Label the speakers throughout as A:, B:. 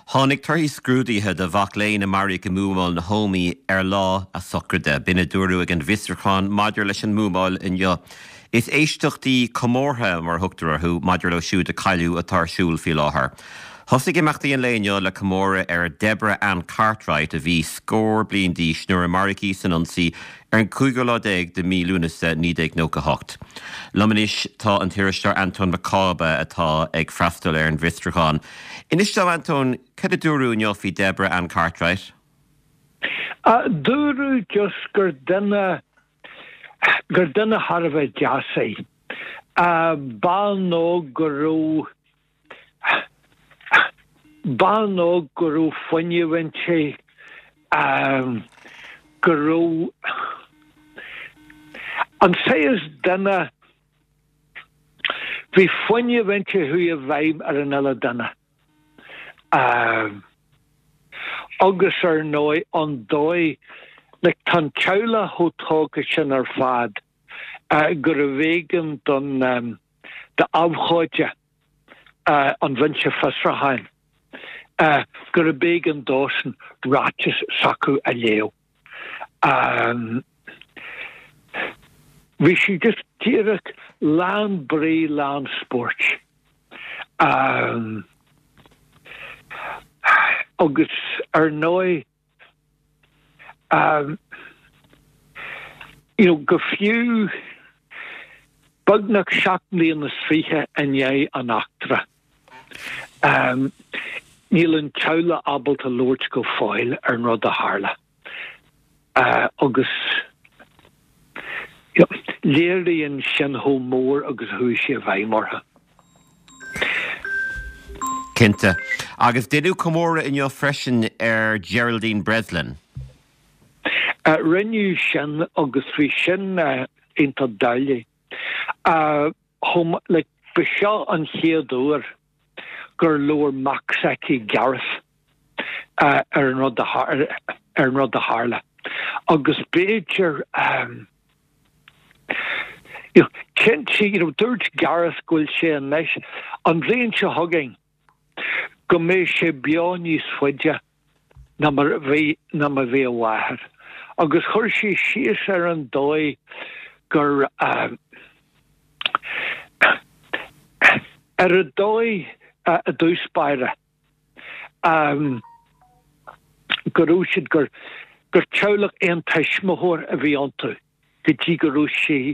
A: Tháinig turthaí scrúdaithe de bhach léinn na marí go múmáil na hómaí ar lá a socrde, bina dúrú ag an bhisreachán maidir leis an múmáil inniu. Is éisteachtaí comórtha mar thugtar thu maidir le siúd a caiiliú atá siúil fi láthair. Thosaigh imeachtaí an léineo le comóra ar Deborah Ann Cartwright a bhí scór bliain díos nuair a maricí san ansaí ar an 15 de mílúnasa 1998. Lomanis tá an tíiristeoir Anton McCabe atá ag freastal ar an bhisreachán. Inistal Anton, cad a dúrú neofí Deborah Ann Cartwright?
B: Dúrú just gur duine Harbheith deasaí. Bá nó gurú foinniuhainte gurú an séas duine bhí foinniuhainte hui a bhaim ar an eile duine. Agus ar nói an dói le tan ceula hótága sin ar fad gur a bhégan don de abháide an bhainte fasrahain gur a bégan dósan rátis sacu a léo. Bhí si just tíreach lán brí lán sport. Agus ar nói go fiú bugnach seachtnaí na sríthe inné an achtra. Níl an teula abalta Lord go fáil ar an rud a hála. Agus léiríonn sin thó mór agus thuaidh sé a bhaimortha.
A: Cinnte. Agus déadú comóra in your freisin ar Geraldine Breslin?
B: Rinneú sin agus bhí sin inta daile. Le be seo an chéadúir gur leor Maxaki Gareth ar an rud a hála. Agus béidir cint si dúirt Gareth gúil sé an leis an bhléonn se thugainn go mé sé beán níos fuide na mar bhí a bháthair. Agus chuir sé síos ar an dói gur ar a dói a dúspáire gurú siad gur teolach éon teismóthór a bhí antú go dtí gurú sé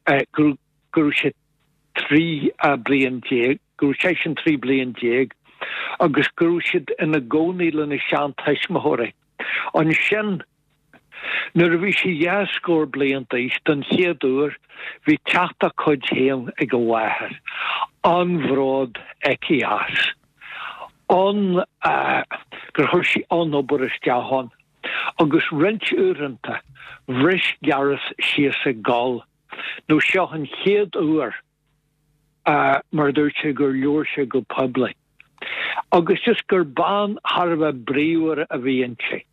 B: trí bliain déag, gurú sé sin 3 bliain déag, agus gurú siad ina gcónaí lena sean teismóthóra. An sin nuair a bhí sé dhéscór blianta is don chéadúir bhí teachta chuid héan ag go bháthair. An bhrád eici as. Gur thuir sí an obair isteáin. Agus rint úranta bhris Gareth sios a gáil. nó seo an chéad uair mar dúirt sé gur leor sé go pobla. Agus just gur bán Harbheith bríomhar a bhíonn sé.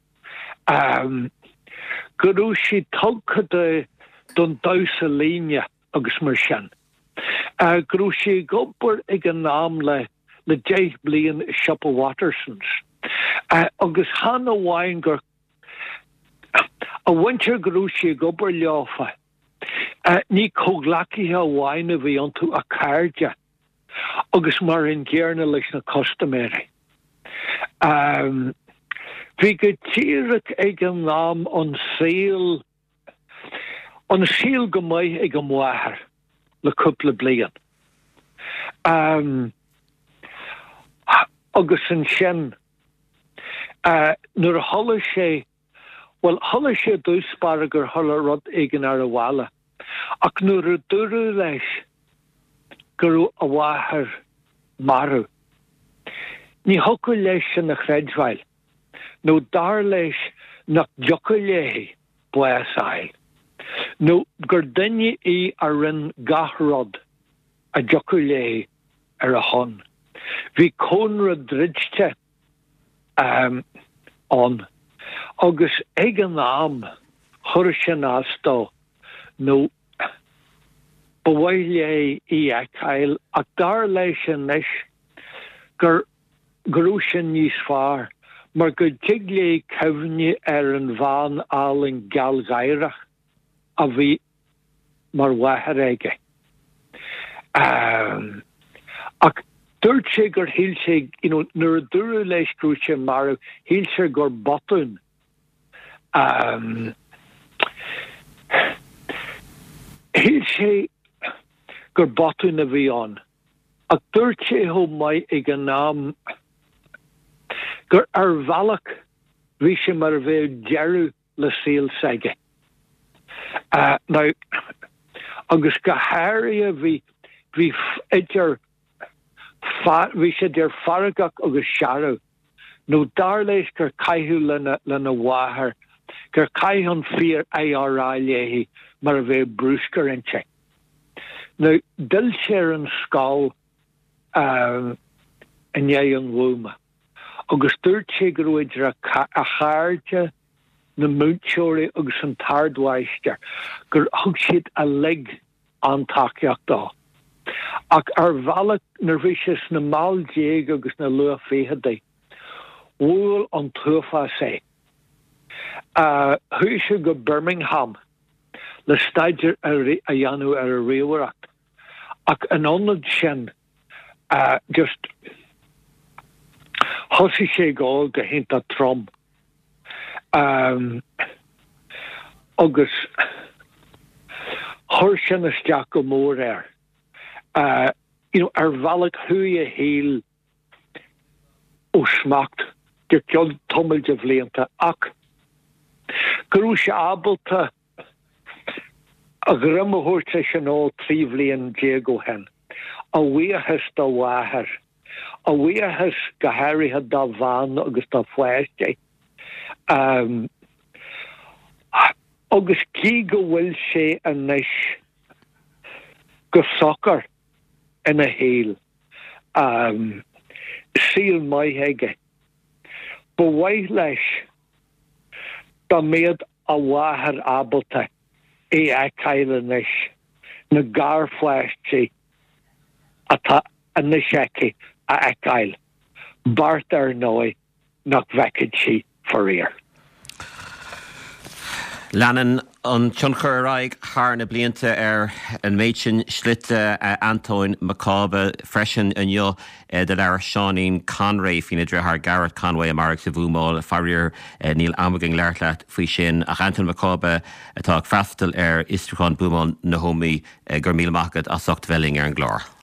B: Gurú sí tugcha don dása líne agus mar sin. Gurú sí gopur ag an nám le 10 bliain Shoppa Wattersons. Agus hána bháin gur a winter gurú sí gopur leáfa. Ní cóglacaithe bháin a bhí antú a cairde. Agus mar in ggéarna leis na costaméire. Bhí go tíreach ag an nám an síl go mbeidh ag an mhaither le cúpla bliain. Agus an sin nuair a thola sé dúspára gur thola rud éigean ar a bhela. Ach nuair a dúrú leis gurú a bháthair marú. Ní thocail leis sin na chreidmhail. nó dar leis nach jocail léthaí buasáil. nó gur duine í a rinn gachrod a jocail léthaí ar a hon. Bhí cónra dridte an. Agus ag an nám chuir sin astá nó bhhail é í eicáil ach dar leis sin leis gur grúsin níos fearr, mar go tiglé cefne an bhan álan galgairach a bhí mar wathair aige. Ach dúirt sé gur híl sé, nuair a dúrú leis grúise mar híl sé gur botún. Híl sé gur botún a bhí an. Ach dúirt sé ho mai ag an nám gur ar bhealach bhí sé mar bheith dearú le síl saige. Now, agus go háirithe bhí idir bhí sé dear faragach agus searú. nó dar leis gur caiithú lena wathair, gur caiithún fíor ARI léhí mar a bheith brúscar inse. Now, dil sé an scáil in é an bhúma. Agus dúirt sé gur idir a cháirte na múteoirí agus an tardhaiste gur thug siad a lig an takeíocht dá. Ach ar bhealach nar bhí sé na máildéag agus na lua féhadaí, bhfuil an tuafa sé. Thuaidh sé go Birmingham le staidir a dhéanú ar a réomhreacht. Ach an ionad sin just thosaigh sé gáil go hinnta trom. Agus thuir sin isteach go mór air. Ar bhealach thuaidh a híl ó smacht gur ceol tomailte bhlianta ach gurú sé ábalta a grimmeúirte sin ó 3 bhliain déag hen. A bhuíochas do wathair. A bhuíochas go háirithe dá bhan agus dá foiiste. Agus cí go bhfuil sé anois go socar ina héal. Síl maithéige. Ba bhaith leis dá méad a wathair ábalta é aiceile anois na gar foiiste atá anois aici a aiceile. Bart ar nói nach bhecid si foréir.
A: Leanan an tionchar raig hána blianta ar an méid sin slite Antoine McCabe freisin an de leir Seanín Conray fina drethar Garrett Conway a marg sa bhúmáil farir Níl Amagin leirlaat faoi sin ach Antoine McCabe atá freastal ar Istrúchán Búmáil na Hómaí gur míle machchad a socht bhelling ar an glár.